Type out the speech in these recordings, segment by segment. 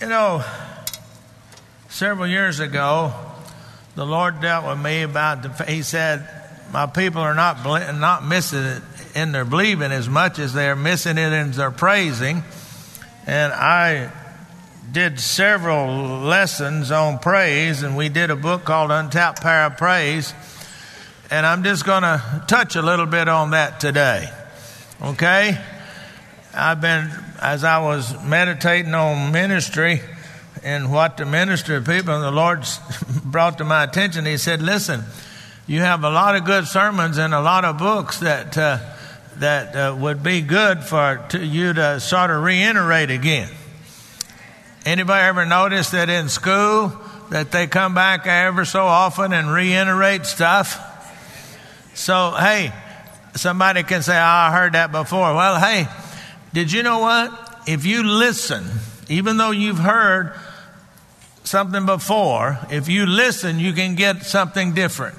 You know, several years ago, the Lord dealt with me about He said, my people are not missing it in their believing as much as they're missing it in their praising. And I did several lessons on praise, and we did a book called Untapped Power of Praise. And I'm just going to touch a little bit on that today. Okay? As I was meditating on ministry and what to minister to people, and the Lord brought to my attention, He said, listen, you have a lot of good sermons and a lot of books that would be good for you to sort of reiterate again. Anybody ever notice that in school that they come back ever so often and reiterate stuff? So, hey, somebody can say, I heard that before. Well, hey, did you know what? If you listen, even though you've heard something before, if you listen, you can get something different.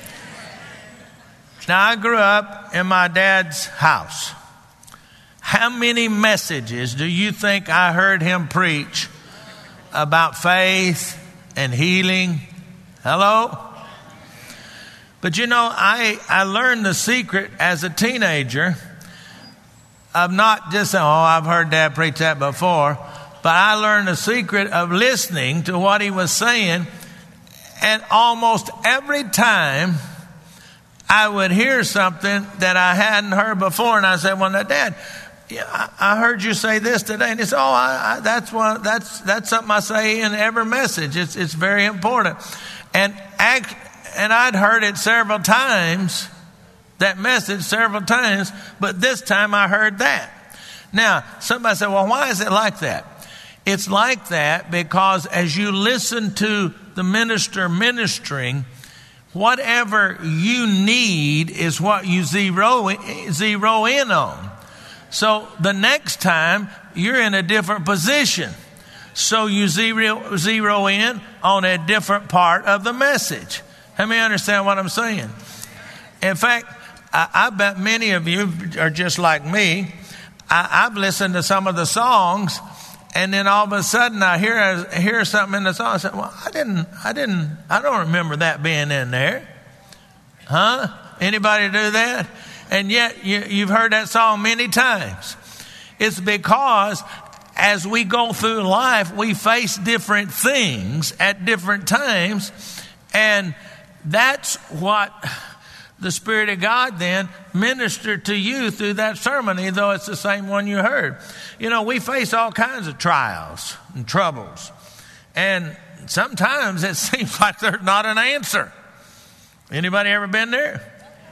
Now, I grew up in my dad's house. How many messages do you think I heard him preach about faith and healing? Hello? But you know, I learned the secret as a teenager of not just saying, oh, I've heard Dad preach that before, but I learned the secret of listening to what he was saying. And almost every time I would hear something that I hadn't heard before, and I said, well, now, Dad, I heard you say this today. And he said, oh, that's something I say in every message. It's very important. And I'd heard it several times, that message several times, but this time I heard that. Now, somebody said, well, why is it like that? It's like that because as you listen to the minister ministering, whatever you need is what you zero in on. So the next time you're in a different position. So you zero in on a different part of the message. Let me understand what I'm saying. In fact, I bet many of you are just like me. I've listened to some of the songs, and then all of a sudden I hear something in the song. I said, well, I don't remember that being in there. Huh? Anybody do that? And yet you've heard that song many times. It's because as we go through life, we face different things at different times. And that's what the Spirit of God then ministered to you through that sermon, even though it's the same one you heard. You know, we face all kinds of trials and troubles. And sometimes it seems like there's not an answer. Anybody ever been there?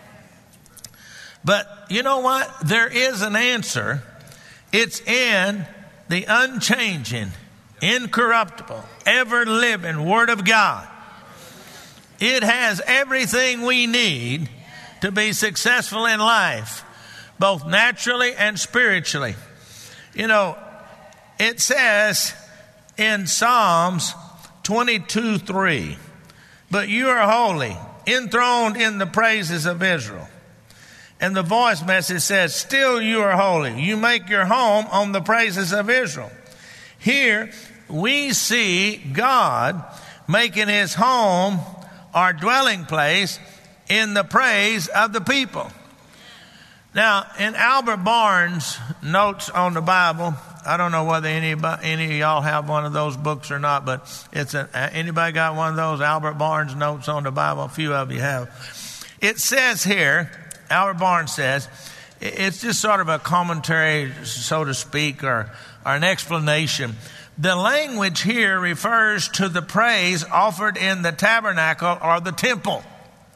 But you know what? There is an answer. It's in the unchanging, incorruptible, ever-living Word of God. It has everything we need to be successful in life, both naturally and spiritually. You know, it says in Psalms 22:3, but you are holy, enthroned in the praises of Israel. And the voice message says, still you are holy. You make your home on the praises of Israel. Here we see God making his home, our dwelling place, in the praise of the people. Now, in Albert Barnes' notes on the Bible, I don't know whether any of y'all have one of those books or not, but anybody got one of those Albert Barnes notes on the Bible? A few of you have. It says here, Albert Barnes says, it's just sort of a commentary, so to speak, or an explanation. The language here refers to the praise offered in the tabernacle or the temple.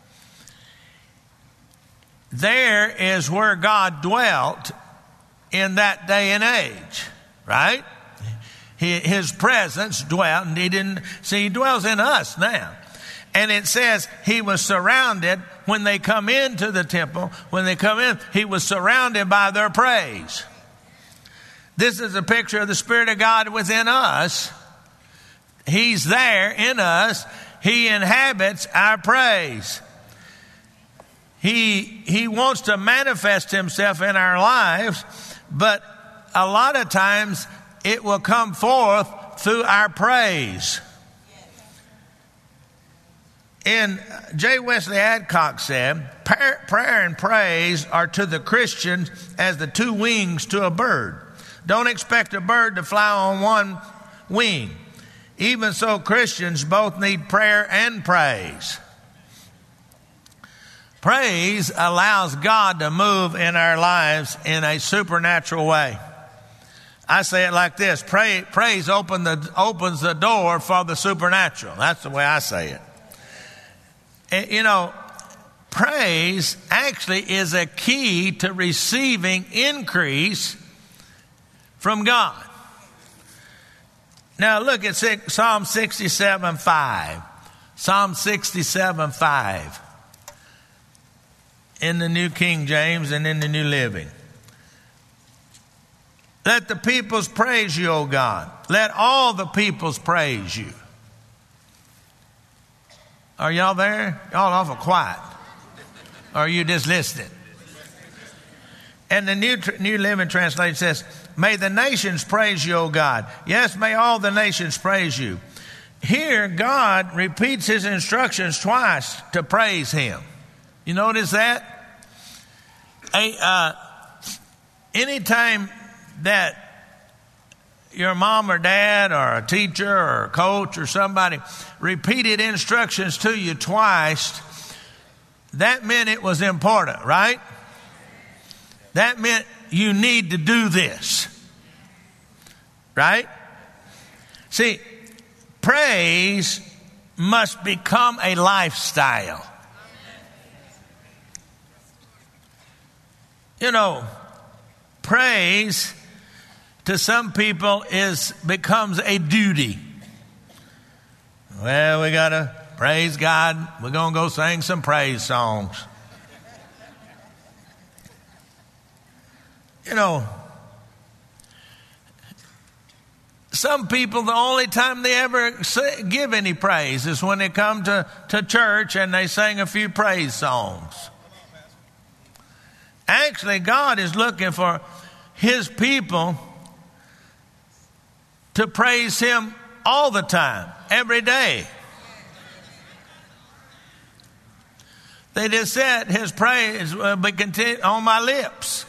There is where God dwelt in that day and age, right? His presence dwelt, and he dwells in us now. And it says he was surrounded when they come into the temple. When they come in, he was surrounded by their praise. This is a picture of the Spirit of God within us. He's there in us. He inhabits our praise. He wants to manifest himself in our lives, but a lot of times it will come forth through our praise. And J. Wesley Adcock said, prayer and praise are to the Christians as the two wings to a bird. Don't expect a bird to fly on one wing. Even so, Christians both need prayer and praise. Praise allows God to move in our lives in a supernatural way. I say it like this: praise opens the door for the supernatural. That's the way I say it. And, you know, praise actually is a key to receiving increase from God. Now look at Psalm 67:5. Psalm 67:5. In the New King James and in the New Living. Let the peoples praise you, O God. Let all the peoples praise you. Are y'all there? Y'all awful quiet. Or are you just listening? And the New Living Translation says, may the nations praise you, O God. Yes, may all the nations praise you. Here, God repeats his instructions twice to praise him. You notice that? Anytime that your mom or dad or a teacher or a coach or somebody repeated instructions to you twice, that meant it was important, right? That meant you need to do this, right? See, praise must become a lifestyle. You know, praise to some people becomes a duty. Well, we got to praise God. We're going to go sing some praise songs. You know, some people, the only time they ever give any praise is when they come to church and they sing a few praise songs. Actually, God is looking for his people to praise him all the time, every day. They just said his praise will be continued on my lips.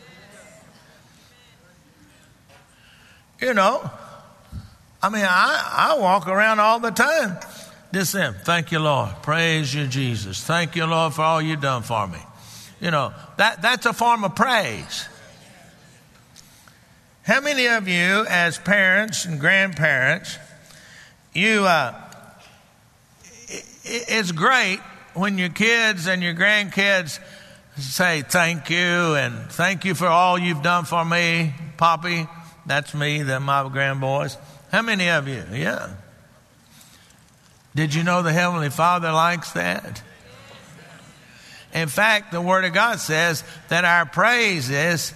You know, I mean, I walk around all the time just saying, thank you, Lord. Praise you, Jesus. Thank you, Lord, for all you've done for me. You know, that's a form of praise. How many of you as parents and grandparents, it's great when your kids and your grandkids say thank you and thank you for all you've done for me, Poppy. That's me, they're my grandboys. How many of you? Yeah. Did you know the Heavenly Father likes that? In fact, the Word of God says that our praises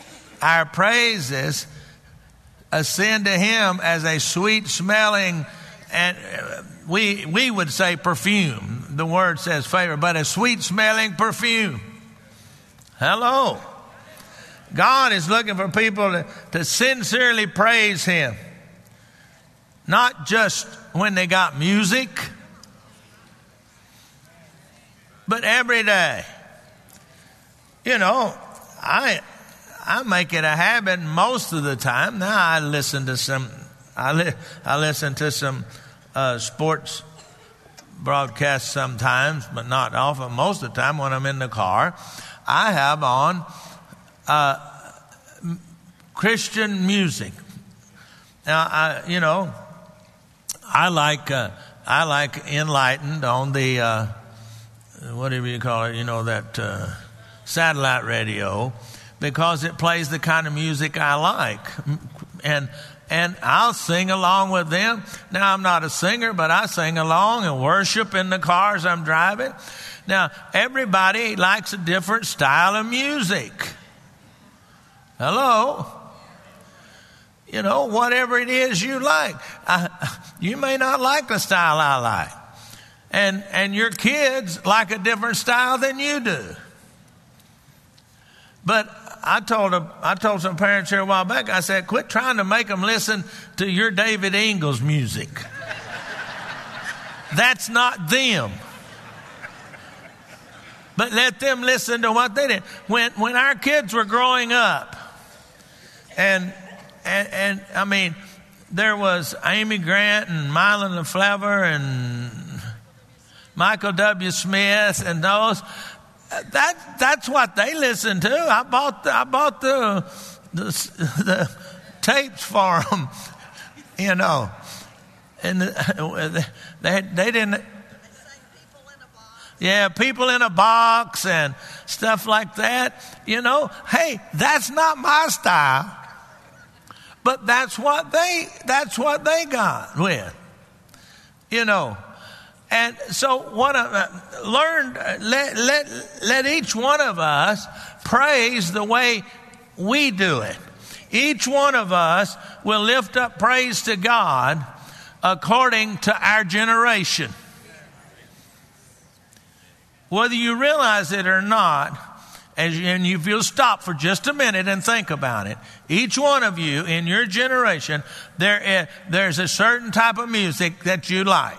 ascend to him as a sweet smelling, and we would say perfume. The word says favor, but a sweet smelling perfume. Hello. God is looking for people to sincerely praise him. Not just when they got music, but every day. You know, I make it a habit most of the time. Now I listen to some sports broadcasts sometimes, but not often. Most of the time when I'm in the car, I have on Christian music. Now I like Enlightened on the whatever you call it, that satellite radio, because it plays the kind of music I like. And I'll sing along with them. Now, I'm not a singer, but I sing along and worship in the cars I'm driving. Now, everybody likes a different style of music. Hello? Whatever it is you like. You may not like the style I like. And your kids like a different style than you do. But I told some parents here a while back, I said, quit trying to make them listen to your David Ingalls music. That's not them. But let them listen to what they did. When our kids were growing up, and I mean, there was Amy Grant and Mylon LaFleur and Michael W. Smith and those. That's what they listened to. I bought the tapes for them, you know, and they didn't. Yeah, People in a Box and stuff like that. You know, hey, that's not my style, but that's what they got with, you know. And so let each one of us praise the way we do it. Each one of us will lift up praise to God according to our generation. Whether you realize it or not, and if you'll stop for just a minute and think about it, each one of you in your generation, there's a certain type of music that you like.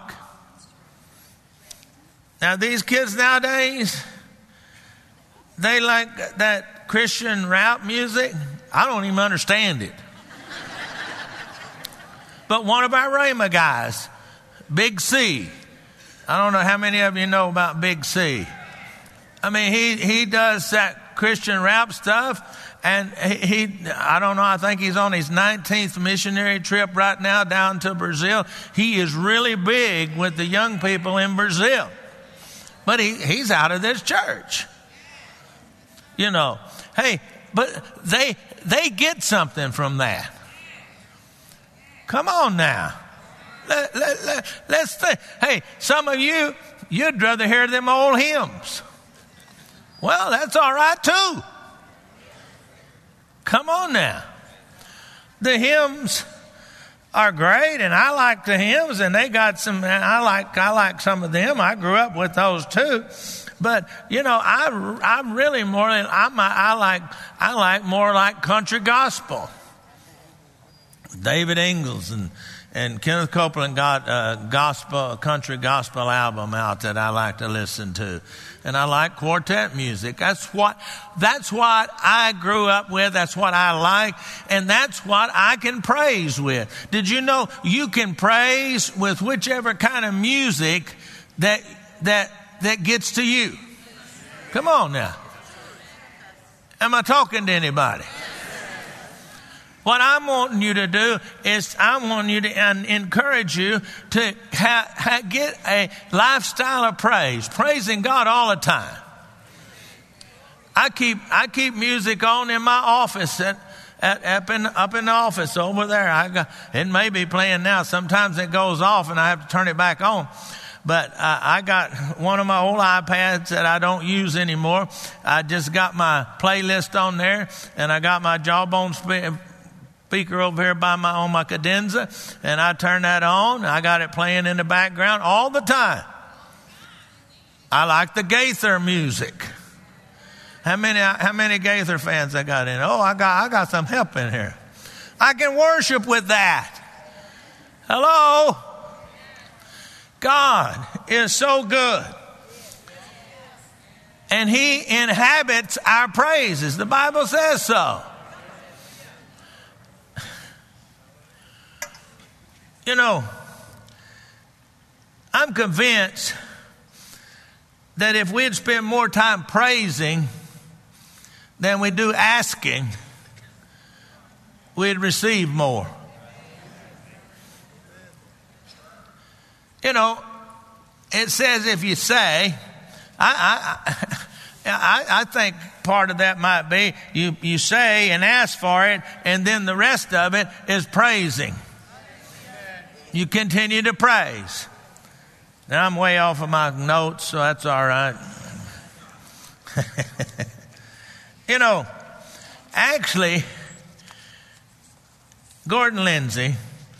Now, these kids nowadays, they like that Christian rap music. I don't even understand it. But one of our Rhema guys, Big C, I don't know how many of you know about Big C. I mean, he does that Christian rap stuff, and I don't know, I think he's on his 19th missionary trip right now down to Brazil. He is really big with the young people in Brazil. But he's out of this church. You know, hey, but they get something from that. Come on now. Let's think. Hey, some of you, you'd rather hear them old hymns. Well, that's all right too. Come on now. The hymns are great, and I like the hymns, and they got some. I like some of them. I grew up with those too, but you know, I'm really more. I like more like country gospel. David Ingalls and Kenneth Copeland got a country gospel album out that I like to listen to. And I like quartet music. That's what I grew up with. That's what I like. And that's what I can praise with. Did you know you can praise with whichever kind of music that gets to you? Come on now. Am I talking to anybody? What I'm wanting you to do is I'm wanting you to encourage you to get a lifestyle of praise, praising God all the time. I keep music on in my office up in the office over there. It may be playing now. Sometimes it goes off and I have to turn it back on. But I got one of my old iPads that I don't use anymore. I just got my playlist on there, and I got my Jawbone speaker over here on my cadenza, and I turn that on. I got it playing in the background all the time. I like the Gaither music. How many Gaither fans I got in? Oh, I got some help in here. I can worship with that. Hello? God is so good. And He inhabits our praises. The Bible says so. You know, I'm convinced that if we'd spend more time praising than we do asking, we'd receive more. You know, it says if you say, I think part of that might be you say and ask for it, and then the rest of it is praising. You continue to praise. Now I'm way off of my notes, so that's all right. You know, actually, Gordon Lindsay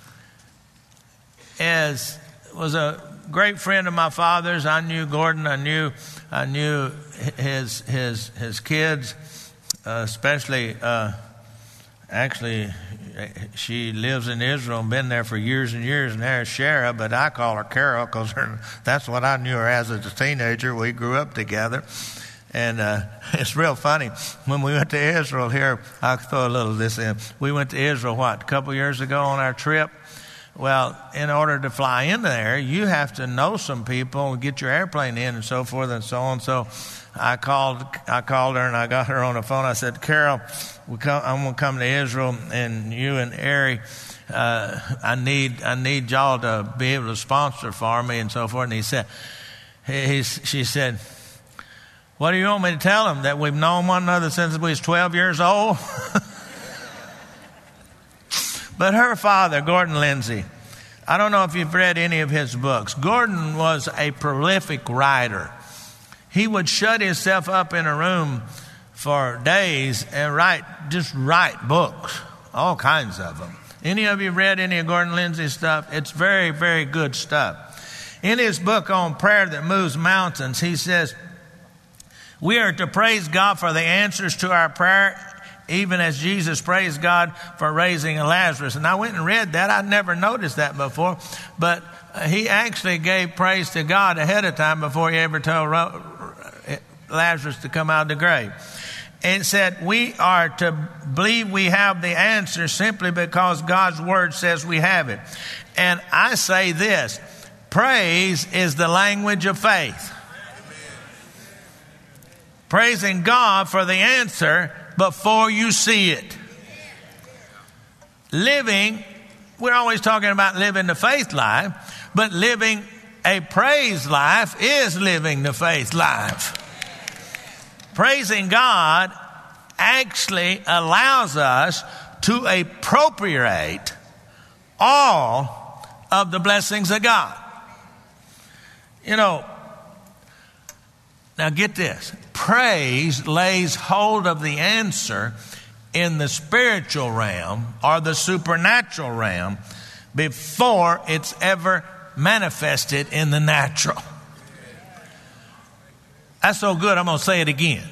was a great friend of my father's. I knew Gordon. I knew his kids, especially, actually, she lives in Israel and been there for years and years, and there's Shara, but I call her Carol because that's what I knew her as a teenager. We grew up together. And it's real funny. When we went to Israel here, I'll throw a little of this in. We went to Israel, a couple years ago on our trip? Well, in order to fly in there, you have to know some people and get your airplane in and so forth and so on. So I called her and I got her on the phone. I said, Carol, I'm going to come to Israel, and you and Ari, I need y'all to be able to sponsor for me and so forth. And she said, what do you want me to tell them? That we've known one another since we was 12 years old? But her father, Gordon Lindsay, I don't know if you've read any of his books. Gordon was a prolific writer. He would shut himself up in a room for days and write books, all kinds of them. Any of you read any of Gordon Lindsay's stuff? It's very, very good stuff. In his book on prayer that moves mountains, he says, we are to praise God for the answers to our prayer, even as Jesus praised God for raising Lazarus. And I went and read that. I'd never noticed that before. But he actually gave praise to God ahead of time before he ever told Lazarus to come out of the grave. And it said, we are to believe we have the answer simply because God's word says we have it. And I say this, praise is the language of faith. Praising God for the answer before you see it. We're always talking about living the faith life, but living a praise life is living the faith life. Praising God actually allows us to appropriate all of the blessings of God. Now get this. Praise lays hold of the answer in the spiritual realm or the supernatural realm before it's ever manifested in the natural. That's so good, I'm going to say it again.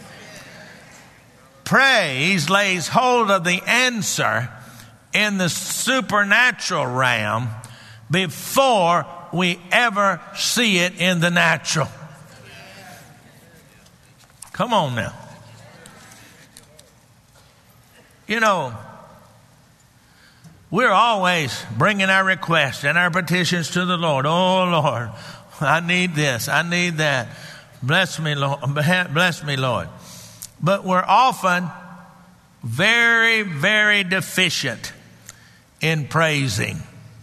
Praise lays hold of the answer in the supernatural realm before we ever see it in the natural. Come on now. We're always bringing our requests and our petitions to the Lord. Oh, Lord, I need this. I need that. Bless me, Lord. Bless me, Lord. But we're often very, very deficient in praising.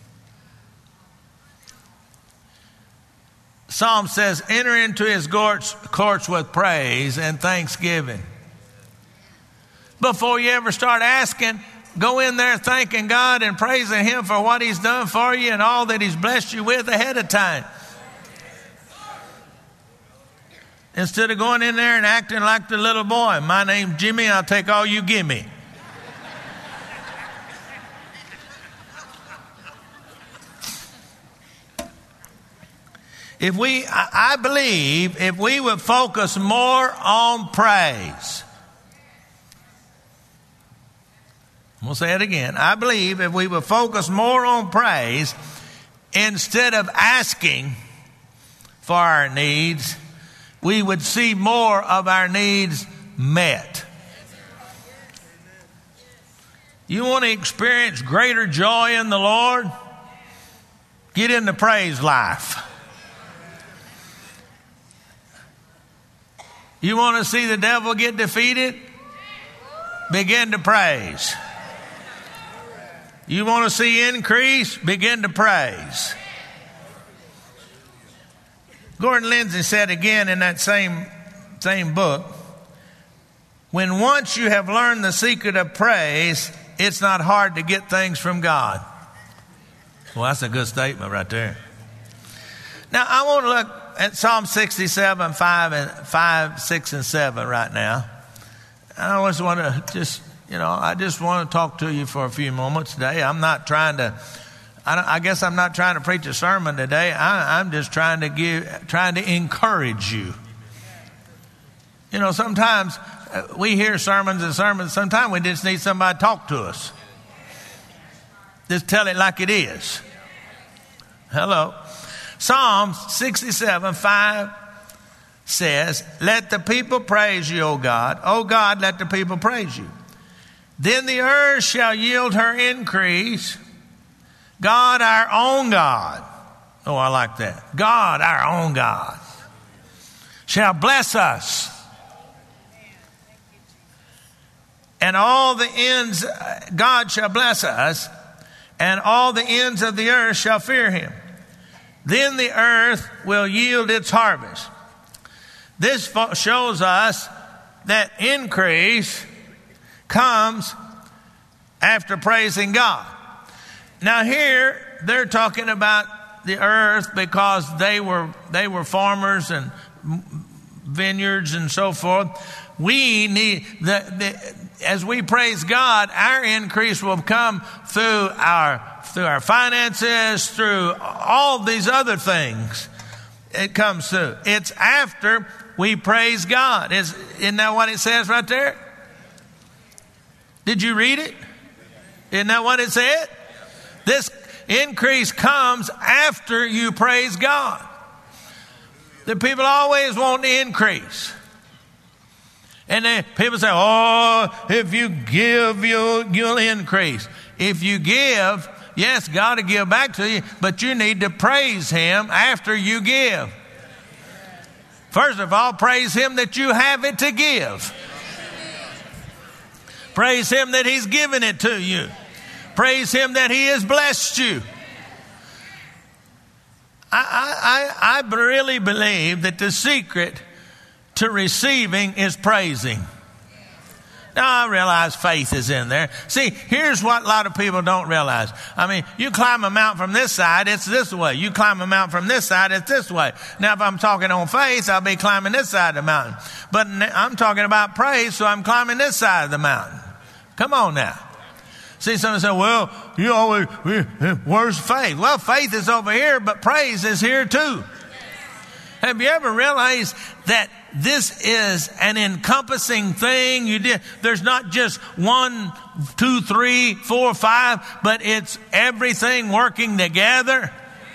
Psalm says, enter into his courts with praise and thanksgiving. Before you ever start asking, go in there thanking God and praising him for what he's done for you and all that he's blessed you with ahead of time. Instead of going in there and acting like the little boy, my name's Jimmy, I'll take all you give me. I believe if we would focus more on praise. I'm going to say it again. I believe if we would focus more on praise instead of asking for our needs, we would see more of our needs met. You want to experience greater joy in the Lord? Get in the praise life. You want to see the devil get defeated? Begin to praise. You want to see increase? Begin to praise. Gordon Lindsay said again in that same book, when once you have learned the secret of praise, it's not hard to get things from God. Well, that's a good statement right there. Now, I want to look at Psalm 67, 5, 6, and 7 right now. I always want to I just want to talk to you for a few moments today. I guess I'm not trying to preach a sermon today. I'm just trying to encourage you. Sometimes we hear sermons and sermons. Sometimes we just need somebody to talk to us. Just tell it like it is. Hello. Psalms 67:5 says, let the people praise you, O God. O God, let the people praise you. Then the earth shall yield her increase. God, our own God. Oh, I like that. God, our own God, shall bless us. And all the ends, God shall bless us, and all the ends of the earth shall fear him. Then the earth will yield its harvest. This shows us that increase comes after praising God. Now here, they're talking about the earth because they were farmers and vineyards and so forth. We need, as we praise God, our increase will come through our finances, through all these other things. It comes through. It's after we praise God. Isn't that what it says right there? Did you read it? Isn't that what it said? This increase comes after you praise God. The people always want the increase. And then people say, oh, if you give, you'll increase. If you give, yes, God will give back to you, but you need to praise him after you give. First of all, praise him that you have it to give. Praise him that he's given it to you. Praise him that he has blessed you. I really believe that the secret to receiving is praising. Now, I realize faith is in there. See, here's what a lot of people don't realize. I mean, you climb a mountain from this side, it's this way. You climb a mountain from this side, it's this way. Now, if I'm talking on faith, I'll be climbing this side of the mountain. But I'm talking about praise, so I'm climbing this side of the mountain. Come on now. See, someone say, well, where's faith? Well, faith is over here, but praise is here too. Have you ever realized that this is an encompassing thing? There's not just 1, 2, 3, 4, 5, but it's everything working together.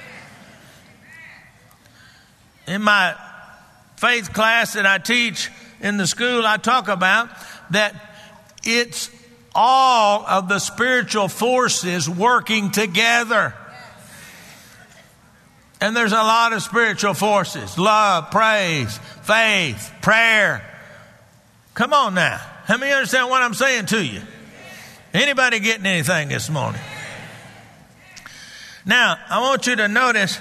In my faith class that I teach in the school, I talk about that it's all of the spiritual forces working together. And there's a lot of spiritual forces: love, praise, faith, prayer. Come on now. How many understand what I'm saying to you? Anybody getting anything this morning? Now, I want you to notice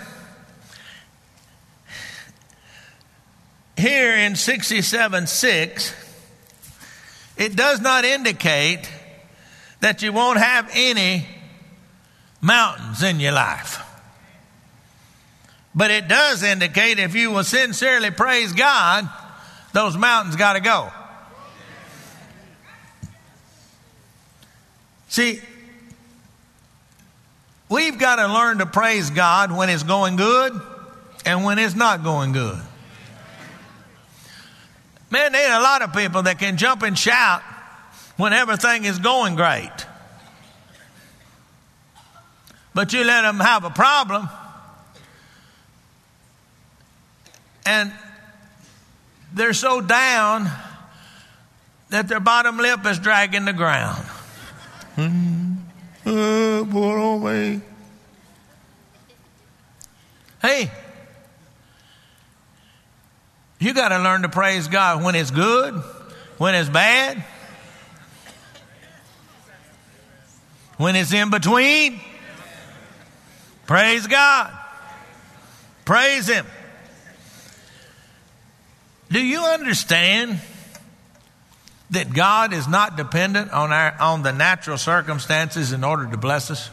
here in 67:6, it does not indicate that you won't have any mountains in your life. But it does indicate if you will sincerely praise God, those mountains got to go. See, we've got to learn to praise God when it's going good and when it's not going good. Man, there are a lot of people that can jump and shout when everything is going great. But you let them have a problem, and they're so down that their bottom lip is dragging the ground. Poor old me. Hey, you got to learn to praise God when it's good, when it's bad, when it's in between. Praise God. Praise him. Do you understand that God is not dependent on the natural circumstances in order to bless us?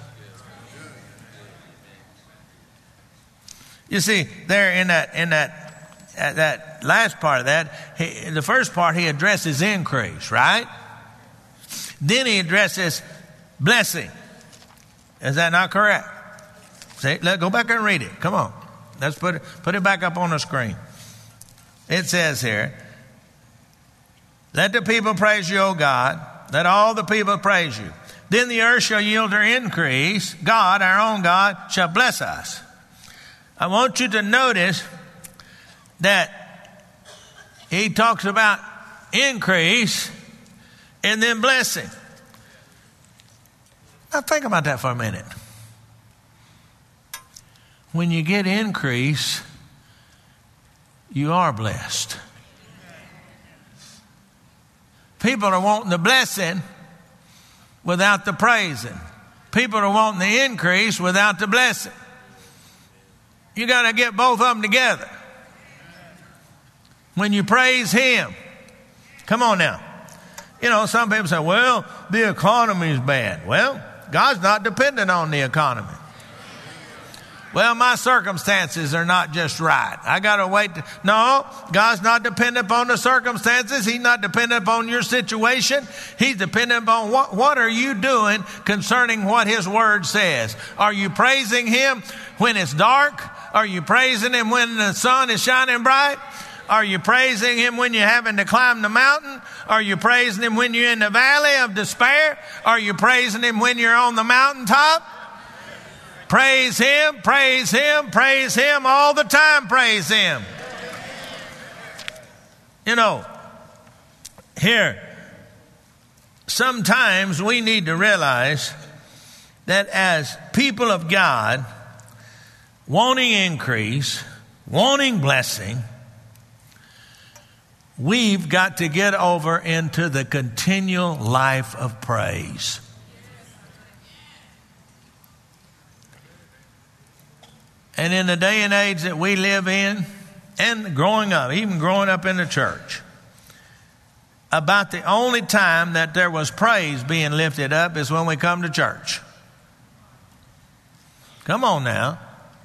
You see, there in that last part of that, the first part he addresses increase, right? Then he addresses blessing. Is that not correct? See, let's go back and read it. Come on. Let's put it back up on the screen. It says here, Let the people praise you, O God. Let all the people praise you. Then the earth shall yield her increase. God, our own God, shall bless us. I want you to notice that he talks about increase and then blessing. Now think about that for a minute. When you get increase, you are blessed. People are wanting the blessing without the praising. People are wanting the increase without the blessing. You got to get both of them together. When you praise him, come on now. You know, some people say, well, the economy is bad. Well, God's not dependent on the economy. Well, my circumstances are not just right. I got to wait. No, God's not dependent upon the circumstances. He's not dependent upon your situation. He's dependent upon what are you doing concerning what his word says. Are you praising him when it's dark? Are you praising him when the sun is shining bright? Are you praising him when you're having to climb the mountain? Are you praising him when you're in the valley of despair? Are you praising him when you're on the mountaintop? Praise him, praise him, praise him all the time. Praise him. You know, here, sometimes we need to realize that as people of God, wanting increase, wanting blessing, we've got to get over into the continual life of praise. And in the day and age that we live in, and growing up, even growing up in the church, about the only time that there was praise being lifted up is when we come to church. Come on now.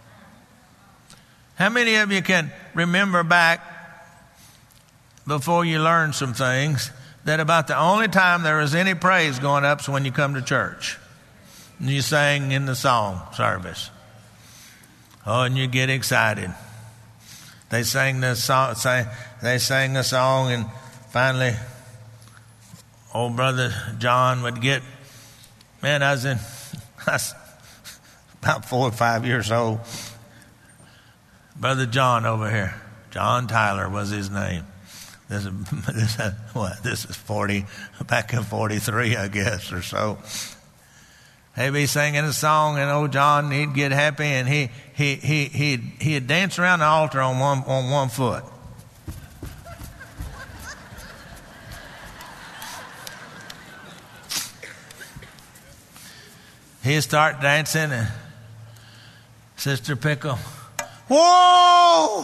How many of you can remember back before you learned some things that about the only time there was any praise going up is when you come to church and you sang in the song service? Oh, and you get excited. They sang the song. They sang the song, and finally, old brother John would get. Man, I was about 4 or 5 years old. Brother John over here, John Tyler was his name. This is 40, back in 43, I guess, or so. He'd be singing a song, and old John, he'd get happy, and he'd dance around the altar on one foot. He'd start dancing, and Sister Pickle, whoa!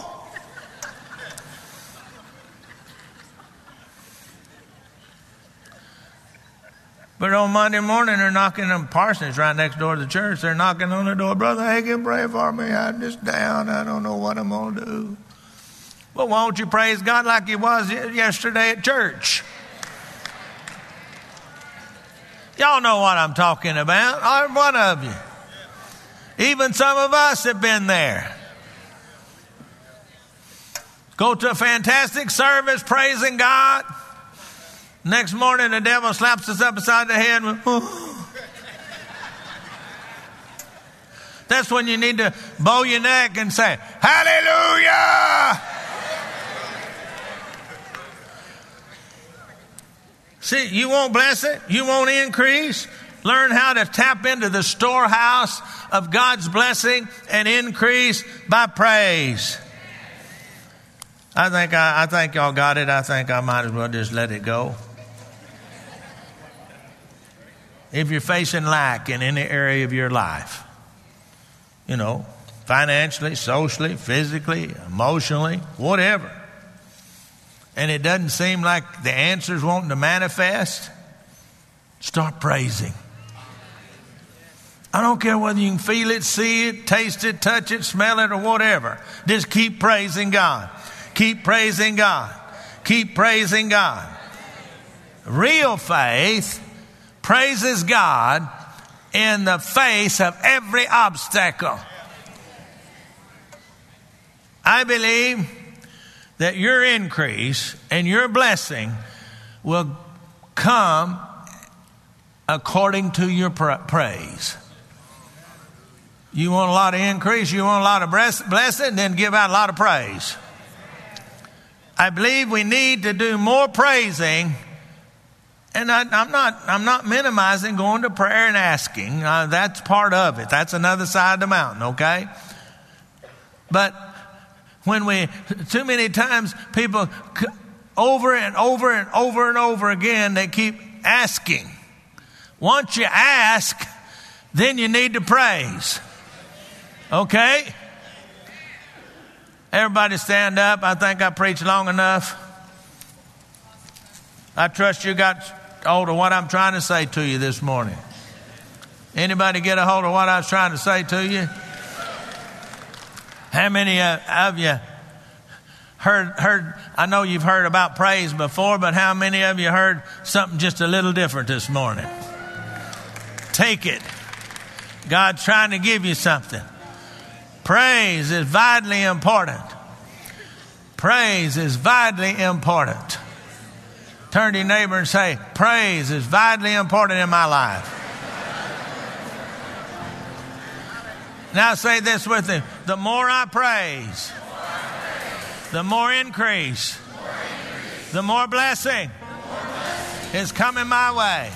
But on Monday morning, they're knocking on Parsons right next door to the church. They're knocking on the door. Brother Hagin, pray for me. I'm just down. I don't know what I'm going to do. Well, won't you praise God like you was yesterday at church? Y'all know what I'm talking about. I'm one of you. Even some of us have been there. Go to a fantastic service praising God. Next morning, the devil slaps us upside the head. That's when you need to bow your neck and say, hallelujah! See, you want blessing? You want increase? Learn how to tap into the storehouse of God's blessing and increase by praise. I think y'all got it. I think I might as well just let it go. If you're facing lack in any area of your life, you know, financially, socially, physically, emotionally, whatever, and it doesn't seem like the answer's wanting to manifest, start praising. I don't care whether you can feel it, see it, taste it, touch it, smell it, or whatever. Just keep praising God. Keep praising God. Keep praising God. Real faith praises God in the face of every obstacle. I believe that your increase and your blessing will come according to your praise. You want a lot of increase, you want a lot of blessing, then give out a lot of praise. I believe we need to do more praising. And I'm not minimizing going to prayer and asking. That's part of it. That's another side of the mountain, okay? But when too many times people over and over and over and over again, they keep asking. Once you ask, then you need to praise. Okay? Everybody stand up. I think I preached long enough. I trust you got hold of what I'm trying to say to you this morning. Anybody get a hold of what I was trying to say to you? How many of you heard, I know you've heard about praise before, but how many of you heard something just a little different this morning? Take it. God's trying to give you something. Praise is vitally important. Praise is vitally important. Turn to your neighbor and say, praise is vitally important in my life. Now say this with him. The more I praise, the more increase, the more blessing is coming my way.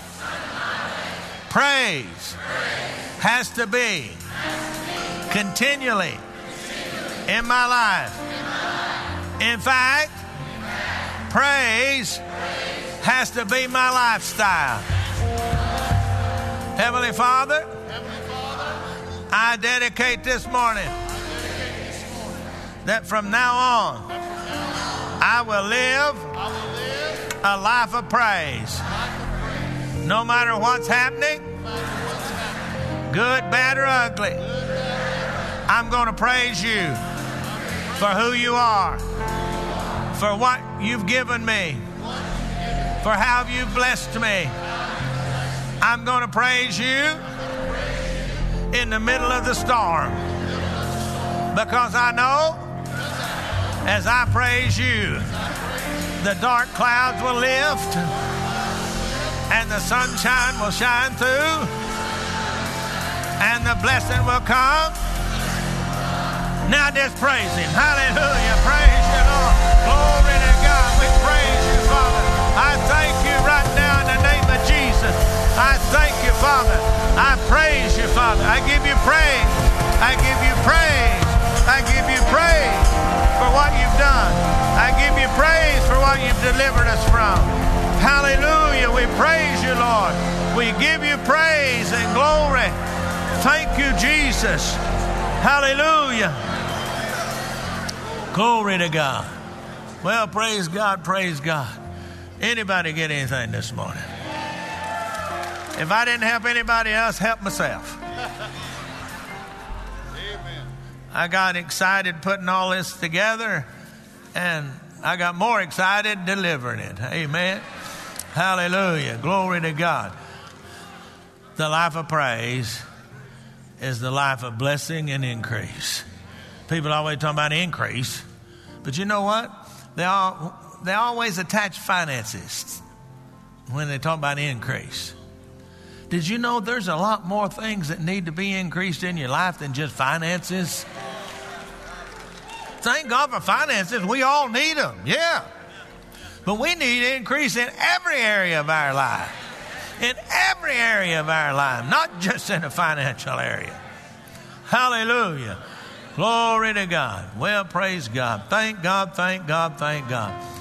Praise has to be continually in my life. In fact, praise has to be my lifestyle. Heavenly Father, I dedicate this morning that from now on I will live a life of praise. No matter what's happening, good, bad, or ugly, I'm going to praise you for who you are, for what you've given me, for how you've blessed me. I'm going to praise you in the middle of the storm, because I know as I praise you, the dark clouds will lift and the sunshine will shine through and the blessing will come. Now just praise him. Hallelujah. Praise you, Lord. Glory to God. We praise you, Father. I thank you right now in the name of Jesus. I thank you, Father. I praise you, Father. I give you praise. I give you praise. I give you praise for what you've done. I give you praise for what you've delivered us from. Hallelujah. We praise you, Lord. We give you praise and glory. Thank you, Jesus. Hallelujah. Glory to God. Well, praise God, praise God. Anybody get anything this morning? If I didn't help anybody else, help myself. Amen. I got excited putting all this together, and I got more excited delivering it. Amen. Hallelujah. Glory to God. The life of praise is the life of blessing and increase. People always talk about increase, but you know what? They always attach finances when they talk about increase. Did you know there's a lot more things that need to be increased in your life than just finances? Thank God for finances. We all need them, yeah. But we need increase in every area of our life. In every area of our life, not just in the financial area. Hallelujah. Glory to God. Well, praise God. Thank God, thank God, thank God.